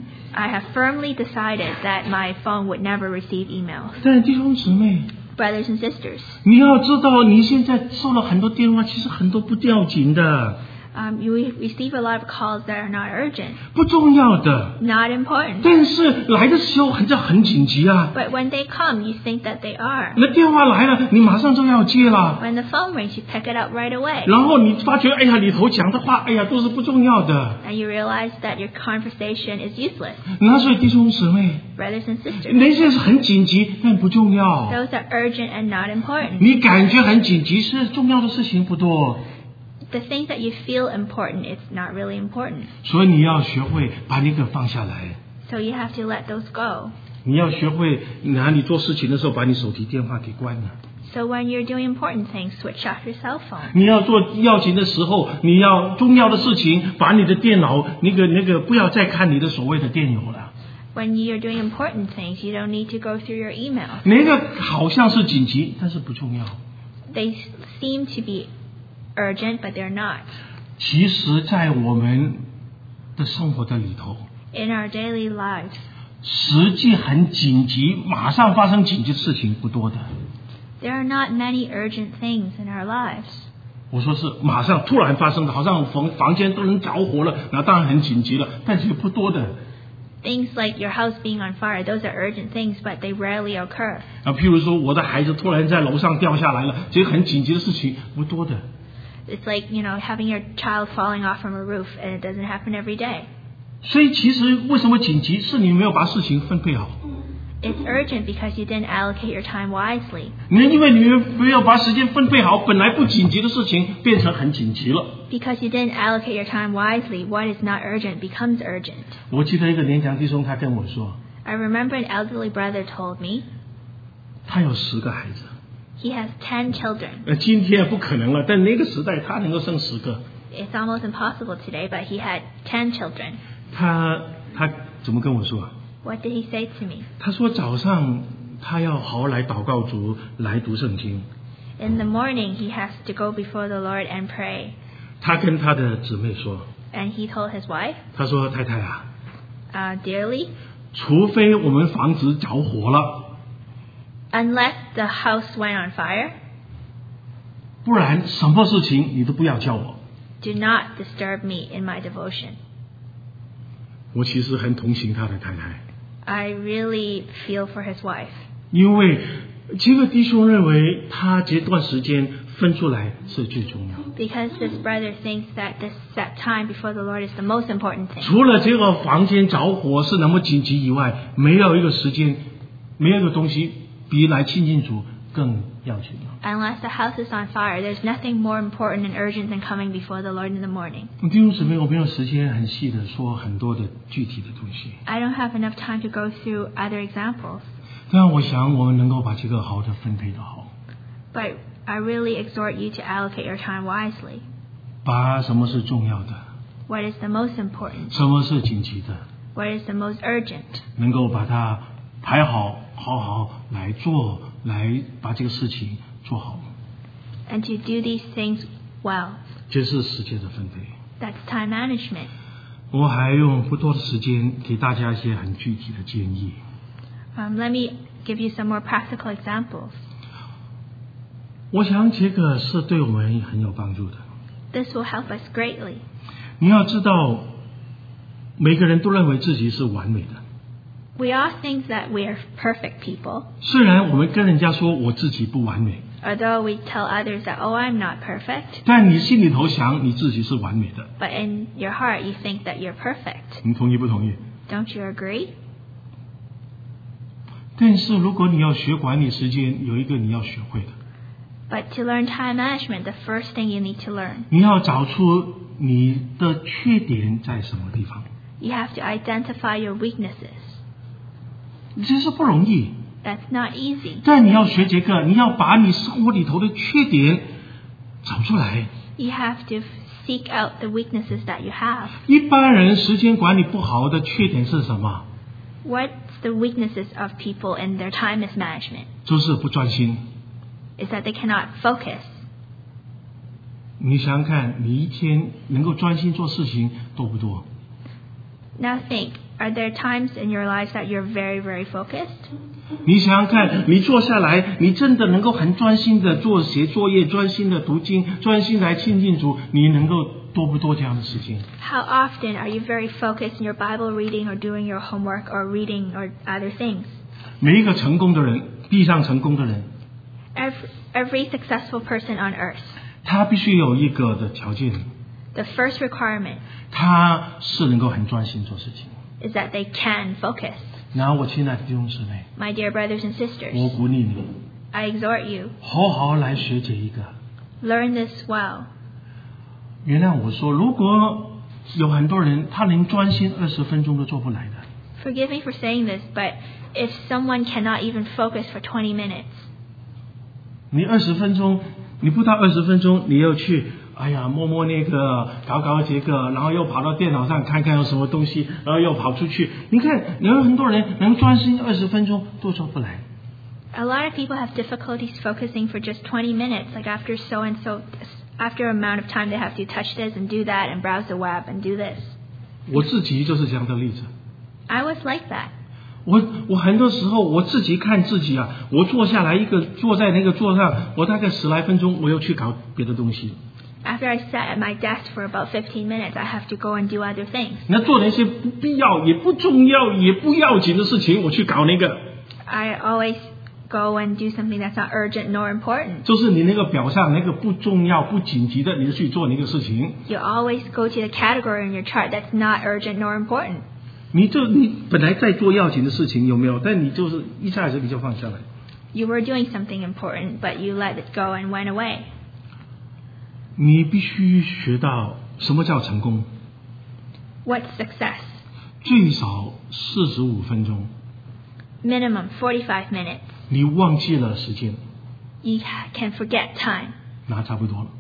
I have firmly decided that my phone would never receive emails. 但弟兄姊妹， Brothers and sisters, 你要知道，你现在收了很多电话，其实很多不要紧的， um, you re- receive a lot of calls that are not urgent, 不重要的。 not important. 但是来的时候很这很紧急啊！ But when they come, you think that they are. 那电话来了，你马上就要接了。 When the phone rings, you pick it up right away. 然后你发觉，哎呀，里头讲的话，哎呀，都是不重要的。 And you realize that your conversation is useless. 那所以弟兄姊妹， Brothers and sisters, 那些是很紧急，但不重要。 those are urgent and not important. 你感觉很紧急，是重要的事情不多， The things that you feel important, it's not really important. 所以你要学会把那个放下来。 So you have to let those go. 你要学会哪里做事情的时候，把你手提电话给关了。 So when you're doing important things, switch off your cell phone. 你要做要紧的时候，你要重要的事情，把你的电脑那个那个不要再看你的所谓的电邮了。 When you're doing important things, you don't need to go through your email. 那个好像是紧急，但是不重要。 They seem to be urgent, but they're not. 其实，在我们的生活的里头， In our daily lives, 实际很紧急，马上发生紧急的事情不多的。 there are not many urgent things in our lives. 我说是马上突然发生的，好像房房间都能着火了，那当然很紧急了，但是不多的。 Things like your house being on fire, those are urgent things, but they rarely occur. 啊，譬如说我的孩子突然在楼上掉下来了，这个很紧急的事情不多的。 It's like, you know, having your child falling off from a roof, and it doesn't happen every day. 所以其实为什么紧急，是你没有把事情分配好。 It's urgent because you didn't allocate your time wisely. 你因为你没有把时间分配好，本来不紧急的事情变成很紧急了。 Because you didn't allocate your time wisely, what is not urgent becomes urgent. 我记得一个年长弟兄，他跟我说， I remember an elderly brother told me 他有十个孩子。 he has ten children. 呃，今天不可能了，但那个时代他能够生十个。 It's almost impossible today, but he had ten children. 他他怎么跟我说？ What did he say to me? 他说早上他要好好来祷告主，来读圣经。 In the morning, he has to go before the Lord and pray. 他跟他的姊妹说， And he told his wife, 他说太太啊， uh, dearly, 除非我们房子着火了， unless the house went on fire, 不然什么事情你都不要叫我。 do not disturb me in my devotion. 我其实很同情他的太太， I really feel for his wife. 因为这个弟兄认为他这段时间分出来是最重要的。 Because this brother thinks that this set time before the Lord is the most important thing. 除了这个房间着火是那么紧急以外，没有一个时间，没有一个东西比来亲近主更要紧了。 Unless the house is on fire, there's nothing more important and urgent than coming before the Lord in the morning. 弟兄姊妹，我没有时间很细的说很多的具体的东西， I don't have enough time to go through other examples, 但我想我们能够把这个好的分配的好， but I really exhort you to allocate your time wisely. 把什么是重要的， What is the most important? 什么是紧急的， What is the most urgent? 能够把它排好，好好来做，来把这个事情做好， And to do these things well. 这是时间的分配。 That's time management. 我还用不多的时间给大家一些很具体的建议。 Um, let me give you some more practical examples. 我想这个是对我们很有帮助的。 This will help us greatly. 你要知道，每个人都认为自己是完美的。 We all think that we are perfect people, 虽然我们跟人家说我自己不完美， although we tell others that, oh, I'm not perfect, 但你心里头想你自己是完美的。 but in your heart you think that you're perfect. 你同意不同意？ Don't you agree? 但是如果你要学管理时间，有一个你要学会的， But to learn time management, the first thing you need to learn, 你要找出你的缺点在什么地方。 you have to identify your weaknesses. 这是不容易， That's not easy. 但你要学这个，你要把你生活里头的缺点找出来。 You have to seek out the weaknesses that you have. 一般人时间管理不好的缺点是什么？ What's the weaknesses of people in their time mismanagement? 就是不专心。 Is that they cannot focus. 你想想看，你一天能够专心做事情多不多？ Now think, are there times in your lives that you're very, very focused? 你想想看，你坐下来，你真的能够很专心的做写作业，专心的读经，专心来亲近主，你能够多不多这样的事情？ How often are you very focused in your Bible reading or doing your homework or reading or other things? 每一个成功的人，地上成功的人， Every, every successful person on earth, 他必须有一个的条件， the first requirement 他是能够很专心做事情。 is that they can focus. 然后，我亲爱的弟兄姊妹， My dear brothers and 我 sisters, 鼓励你， I exhort you, 好好来学这一个。 learn this well. 原谅我说，如果有很多人他连专心二十分钟都做不来的， Forgive me for saying this, but if someone cannot even focus for twenty minutes, 你二十分钟，你不到二十分钟，你又去，哎呀，摸摸那个，搞搞这个，然后又跑到电脑上看看有什么东西，然后又跑出去。你看，有很多人能专心二十分钟都做不来。 a lot of people have difficulties focusing for just twenty minutes. Like after so and so, after amount of time, they have to touch this and do that and browse the web and do this. 我自己就是这样的例子。 I was like that. 我我很多时候我自己看自己啊，我坐下来一个坐在那个桌上，我大概十来分钟，我又去搞别的东西。 After I sat at my desk for about fifteen minutes, I have to go and do other things. 那做那些不必要、也不重要、也不要紧的事情，我去搞那个。 I always go and do something that's not urgent nor important. 就是你那个表上那个不重要、不紧急的，你就去做那个事情。 You always go to the category in your chart that's not urgent nor important. 你就你本来在做要紧的事情，有没有？但你就是一下子你就放下来。 You were doing something important, but you let it go and went away. 你必须学到什么叫成功， What's success? 最少四十五分钟。 Minimum forty-five minutes. 你忘记了时间， You can forget time. 那差不多了。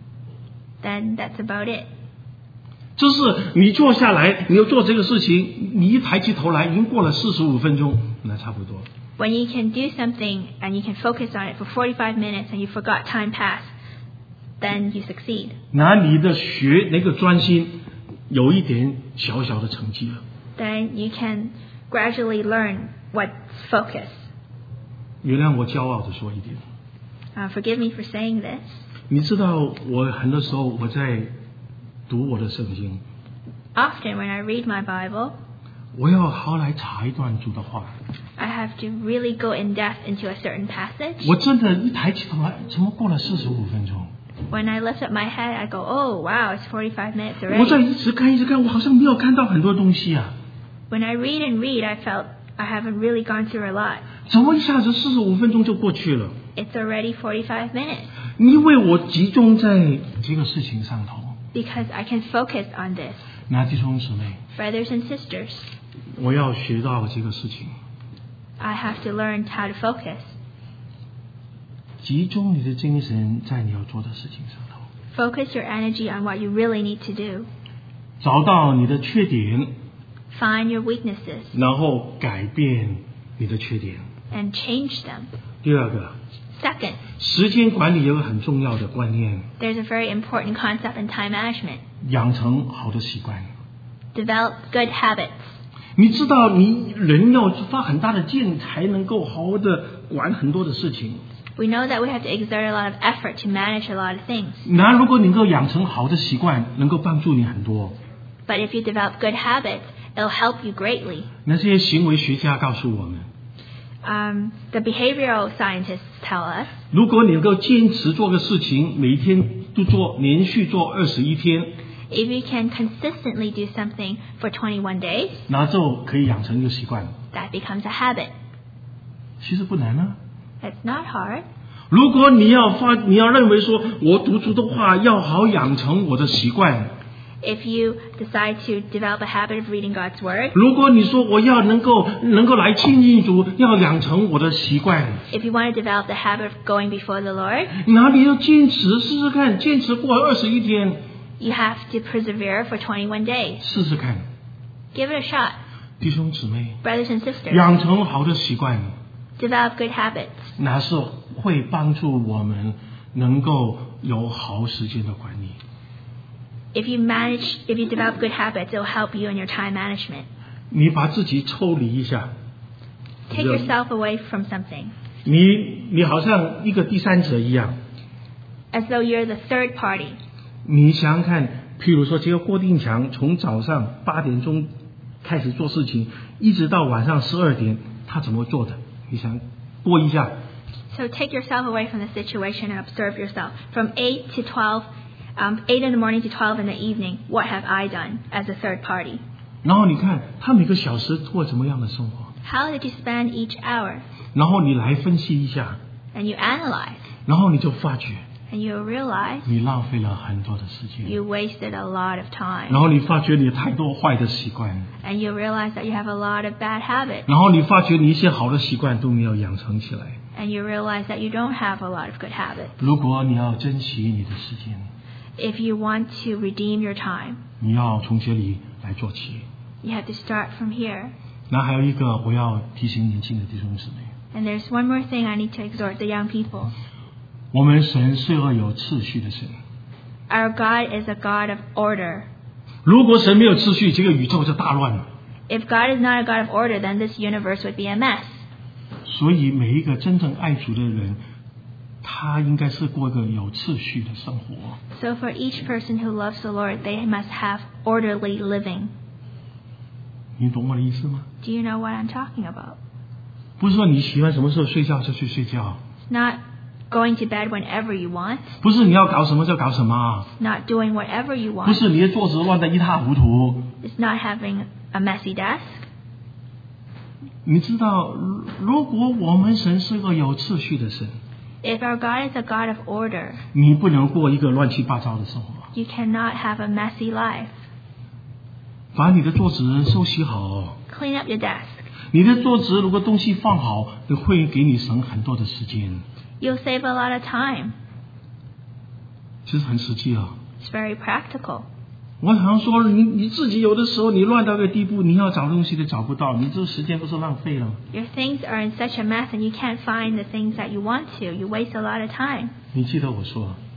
Then that's about it. 就是你坐下来，你要做这个事情，你一抬起头来，已经过了四十五分钟，那差不多。 When you can do something and you can focus on it for forty-five minutes and you forgot time passed, then you succeed. 拿你的学那个专心，有一点小小的成绩了。 Then you can gradually learn what's focus. 原谅我骄傲的说一点。 Uh, forgive me for saying this. 你知道，我很多时候我在读我的圣经。 Often when I read my Bible, 我要好来查一段主的话。 I have to really go in depth into a certain passage. 我真的，一抬起头来，怎么过了四十五分钟？ When I lift up my head, I go, "Oh, wow, it's forty-five minutes 我在 already." 一直看，一直看，我好像没有看到很多东西啊。 When I read and read, I felt I haven't really gone through a lot. 怎么一下子四十五分钟就过去了？ It's already forty-five minutes. 因为我集中在这个事情上头。 Because I can focus on this. 那弟兄姊妹， Brothers and sisters, 我要学到这个事情。 I have to learn how to focus. 集中你的精神在你要做的事情上头。 Focus your energy on what you really need to do. 找到你的缺点， Find your weaknesses 然后改变你的缺点。 and change them. 第二个， Second, 时间管理有个很重要的观念， there's a very important concept in time management. 养成好的习惯。 Develop good habits. 你知道，你人要花很大的劲才能够好好的管很多的事情。 We know that we have to exert a lot of effort to manage a lot of things. 那如果你能够养成好的习惯，能够帮助你很多。 But if you develop good habits, it'll help you greatly. 那些行为学家告诉我们， Um, the behavioral scientists tell us 如果你能够坚持做个事情，每一天都做，连续做二十一天， if you can consistently do something for twenty-one days, 然后就可以养成一个习惯。 that becomes a habit. 其实不难啊。 It's not hard. 如果你要发，你要认为说，我读主的话要好养成我的习惯。 If you decide to develop a habit of reading God's Word, 如果你说我要能够能够来亲近主，要养成我的习惯， if you want to develop the habit of going before the Lord, 哪里要坚持试试看，坚持过二十一天， you have to persevere for twenty-one days. 试试看， Give it a shot. 弟兄姊妹， Brothers and sisters, 养成好的习惯， develop good habits. 那是会帮助我们能够有好时间的管理。 If you manage, if you develop good habits, it will help you in your time management. 你把自己抽离一下， Take yourself away from something, 你你好像一个第三者一样。 as though you're the third party. 你想想看，譬如说这个郭定强从早上八点钟开始做事情，一直到晚上十二点，他怎么做的？你想过一下。 So take yourself away from the situation and observe yourself. From eight to twelve, um, eight in the morning to twelve in the evening, what have I done as a third party? 然后你看他每个小时过怎么样的生活， How did you spend each hour? 然后你来分析一下， And you analyze, 然后你就发觉 and you realize 你浪费了很多的时间， you wasted a lot of 然 time. 后你发觉你有太多坏的习惯， And you realize that you have a lot of bad habits. 然后你发觉你一些好的习惯都没有养成起来。 And you realize that you don't have a lot of good habits. 如果你要珍惜你的时间， If you want to redeem your time, 你要从这里来做起。 you have to start from here. 那还有一个我要提醒年轻的弟兄姊妹， And there's one more thing I need to exhort the young people. 我们神是个有秩序的神。 Our God is a God of order. 如果神没有秩序，这个宇宙就大乱了。 If God is not a God of order, then this universe would be a mess. 所以每一个真正爱主的人，他应该是过一个有秩序的生活。 So for each person who loves the Lord, they must have orderly living. 你懂我的意思吗？ Do you know what I'm talking about? 不是说你喜欢什么时候睡觉就去睡觉， Not going to bed whenever you want, 不是你要搞什么就搞什么， not doing whatever you 不 want. 是你的桌子乱得一塌糊涂。 It's not having a messy desk. 你知道，如如果我们神是个有秩序的神， If our God is a God of order, 你不能过一个乱七八糟的生活。 you cannot have a messy life. 把你的桌子收拾好， Clean up your desk. 你的桌子如果东西放好，会给你省很多的时间。 You'll save a lot of time. 其实很实际啊。 It's very practical. 我常说，你你自己有的时候你乱到个地步，你要找东西都找不到，你这时间不是浪费了？ Your things are in such a mess and you can't find the things that you want to. You waste a lot of time. 你记得我说，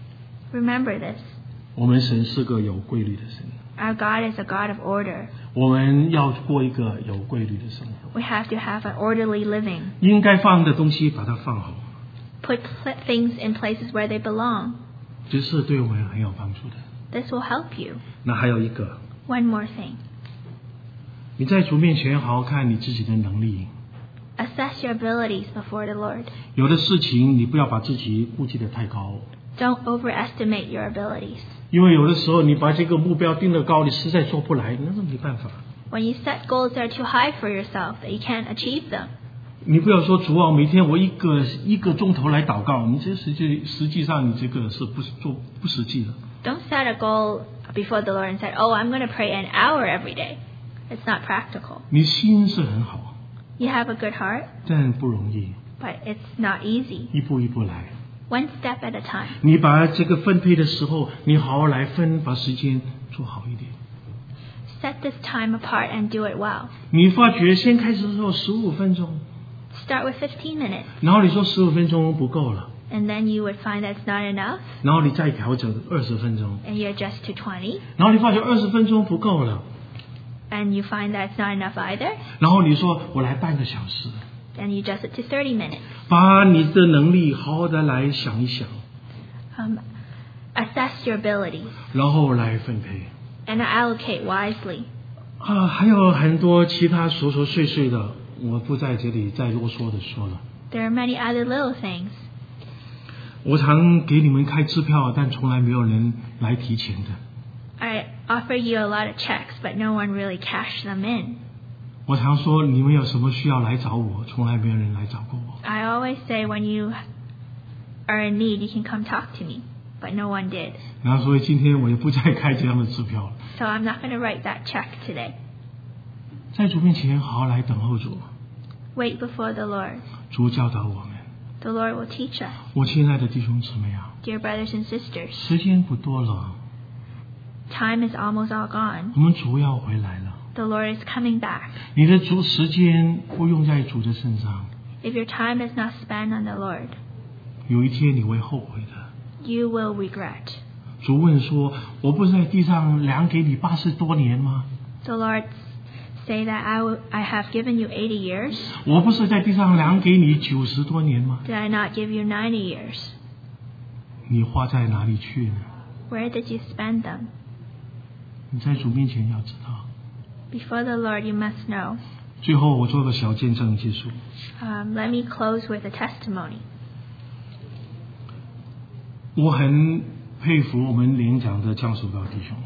Remember this. 我们神是个有规律的神， Our God is a God of order. 我们要过一个有规律的生活。 We have to have an orderly living. 应该放的东西把它放好， Put pl- things in places where they belong. 这是对我们很有帮助的。 This will help you. 那还有一个， One more thing. 你在主面前好好看你自己的能力。 Assess your abilities before the Lord. 有的事情你不要把自己估计得太高， Don't overestimate your abilities. 因为有的时候你把这个目标定得高，你实在做不来，那是没办法。 When you set goals that are too high for yourself, that you can't achieve them. 你不要说主啊，每天我一个一个钟头来祷告，你这实际实际上你这个是不做不实际的。 Don't set a goal before the Lord and say, oh, I'm going to pray an hour every day. It's not practical. 你心是很好， You have a good heart, 但不容易， but it's not easy. 一步一步来。 One step at a time. 你把这个分配的时候，你好好来分，把时间做好一点。 Set this time apart and do it well. 你发觉先开始的时候十五分钟， Start with fifteen minutes, 然后你说十五分钟不够了， and then you would find that's not enough, 然后你再调整二十分钟， and you adjust to twenty, 然后你发觉二十分钟不够了， and you find that's not enough either, 然后你说我来半个小时， then you adjust it to thirty minutes. 把你的能力好好的来想一想， Um, assess your abilities 然后来分配。 and allocate wisely. 啊，还有很多其他琐琐碎碎的，我不在这里再啰嗦的说了。 There are many other little things. 我常给你们开支票，但从来没有人来提钱的。 I offer you a lot of checks, but no one really cashed them in. 我常说你们有什么需要来找我，从来没有人来找过我。 I always say when you are in need, you can come talk to me, but no one did. 然后所以今天我也不再开这样的支票了。 So I'm not going to write that check today. 在主面前好好来等候主， Wait before the Lord. 主教导我们。 The Lord will teach us. 我亲爱的弟兄姊妹啊， Dear brothers and sisters, 时间不多了， time is almost all gone. 我们主要回来了。 The Lord is coming back. 你的主时间不用在主的身上， If your time is not spent on the Lord, 有一天你会后悔的。 you will regret. 主问说：“我不是在地上量给你八十多年吗？ The Lord say that I, will, I have given you eighty years. 我不是在地上量给你九十多年吗？ Did I not give you ninety years? 你花在哪里去呢？ Where did you spend them? 你在主面前要知道。 Before the Lord, you must know. 最后，我做个小见证结束。 Um, let me close with a testimony. 我很佩服我们连长的江守高弟兄，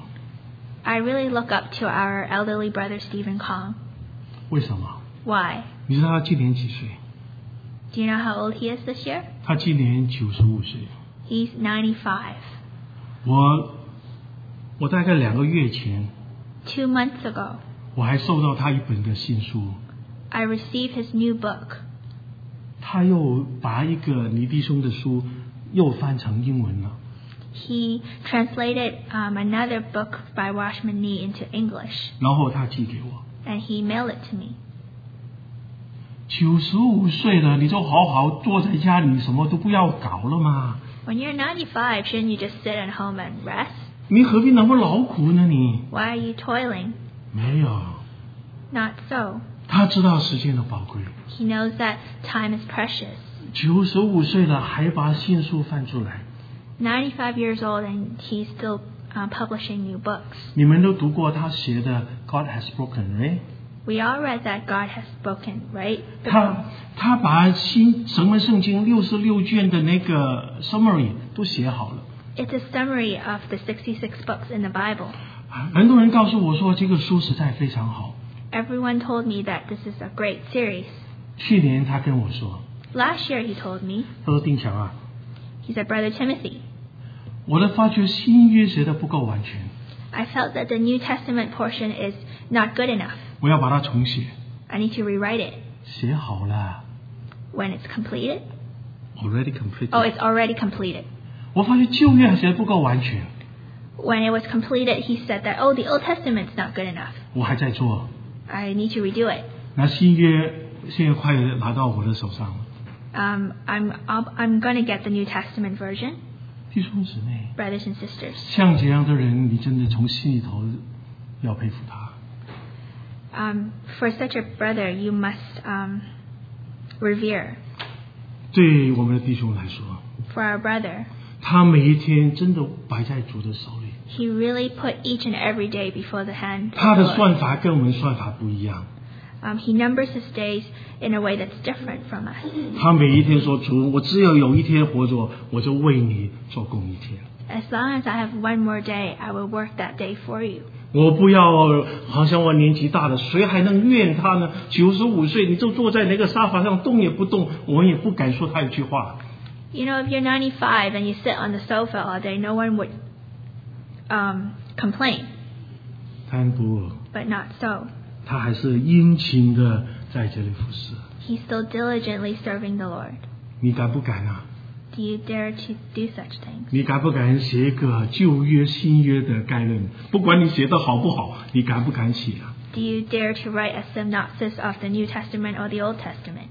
I really look up to our elderly brother Stephen Kong. 为什么？ Why? 你知道他今年几岁？ Do you know how old he is this year? 他今年九十五岁。 He's ninety-five. 我我大概两个月前， Two months ago, 我还收到他一本的新书， I received his new book. 他又把一个尼弟兄的书又翻成英文了。 He translated um, another book by Washman Nee into English, 然后他寄给我。 and he mailed it to me. 九十五岁了，你就好好坐在家里，什么都不要搞了嘛。 When you're ninety-five, shouldn't you just sit at home and rest? 你何必那么劳苦呢？你 Why are you toiling? 没有， Not so. 他知道时间的宝贵。 He knows that time is precious. 九十五岁了，还把新书翻出来。 ninety-five years old, and he's still uh, publishing new books. 你们都读过他写的《God Has Spoken》，right？ We all read that God has spoken, right? 他他把新整本圣经六十六卷的那个 summary 都写好了。 It's a summary of the sixty-six books in the Bible. 很多人告诉我说这个书实在非常好。 Everyone told me that this is a great series. 去年他跟我说， Last year he told me, 他说丁强啊， he said, Brother Timothy, 我的发觉新约写的不够完全， I felt that the New Testament portion is not good enough. 我要把它重写。 I need to rewrite it. 写好了 When it's completed, ，already completed。 oh, it's already completed. 我发觉旧约写的不够完全， When it was completed, he said that, oh, the Old Testament's not good enough. 我还在做。 I need to redo it. 那新约现在快拿到我的手上了， Um, I'm, I'll, I'm going to get the New Testament version. 弟兄姊妹， brothers and sisters. 像这样的人，你真的从心里头要佩服他。 Um, for such a brother, you must um, revere. 对我们的弟兄来说， For our brother, 他每一天真的摆在主的手里。 he really put each and every day before the hand 他 of 的 the Lord. 算法跟我们算法不一样。 Um, he numbers his days in a way that's different from us. 他每一天说：“主，我只要有一天活着，我就为你做工一天。 As long as I have one more day, I will work that day for you. 我不要好像我年纪大了，谁还能怨他呢？九十五岁，你就坐在那个沙发上动也不动，我也不敢说他一句话。 You know, if you're ninety-five and you sit on the sofa all day, no one would um, complain. 但不， But not so. 他还是殷勤的在这里服侍。 He's still diligently serving the Lord. 你敢不敢啊？ Do you dare to do such things? 你敢不敢写一个旧约、新约的概论？不管你写的好不好，你敢不敢写啊？ Do you dare to write a synopsis of the New Testament or the Old Testament?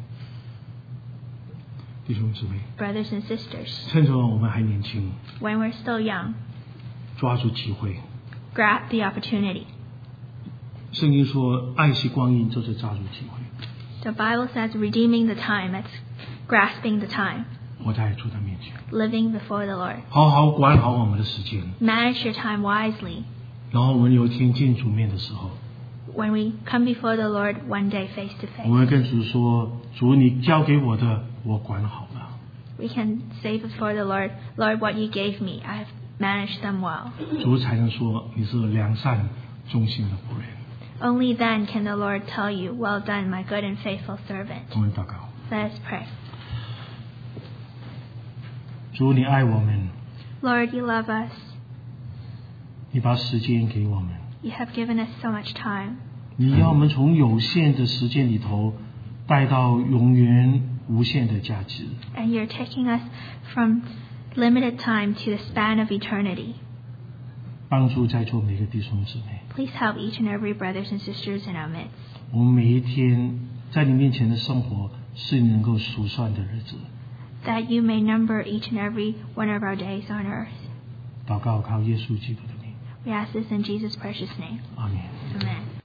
弟兄姊妹， Brothers and sisters, 趁着我们还年轻， when we're still young, 抓住机会。 grab the opportunity. 圣经说，爱惜光阴就是抓住机会。 The Bible says redeeming the time, that's grasping the time, 活在主的面前， living before the Lord. 好好管好我们的时间。 Manage your time wisely. 然后我们有一天见主面的时候， When we come before the Lord one day face to 我们 face, 跟主说：“主，你交给我的，我管好了。 we can say before the Lord, Lord, what you gave me, I have managed them well. ” 主才能说你是良善忠心的仆人。 Only then can the Lord tell you, well done, my good and faithful servant. 我们祷告， Let us pray. 主，你爱我们， Lord, you love us. 你把时间给我们， You have given us so much time. 你要我们从有限的时间里头带到永远无限的价值。 And you're taking us from limited time to the span of eternity. 帮助在座每个弟兄姊妹， Please help each and every brothers and sisters in our midst. 我们每一天在你面前的生活是你能够数算的日子。 That you may number each and every one of our days on earth. 祷告靠耶稣基督的名， We ask this in Jesus' precious name. 阿门。 Amen.